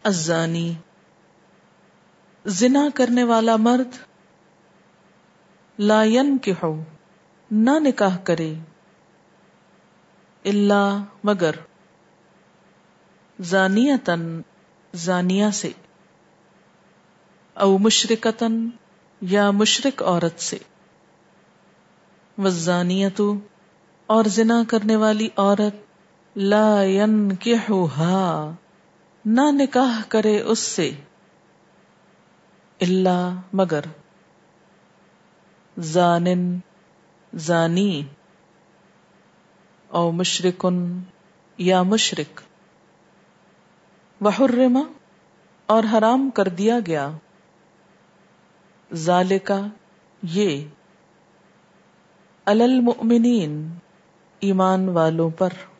अज़्ज़ानी जिना करने वाला मर्द, ला यनकिहु ना निकाह करे, इल्ला मगर, ज़ानियतन ज़ानिया से, औ मुशरिकतन या मुशरिक औरत से, वज़्ज़ानियतु और जिना करने वाली औरत, ला यनकिहुहा ना निकाह करे उससे, इल्ला मगर, ज़ानिन ज़ानी, औ मुशरिकुन या मुशरिक, वहुर्रिमा और हराम कर दिया गया, ज़ालिका ये, अलल मुअमिनीन ईमान वालों पर।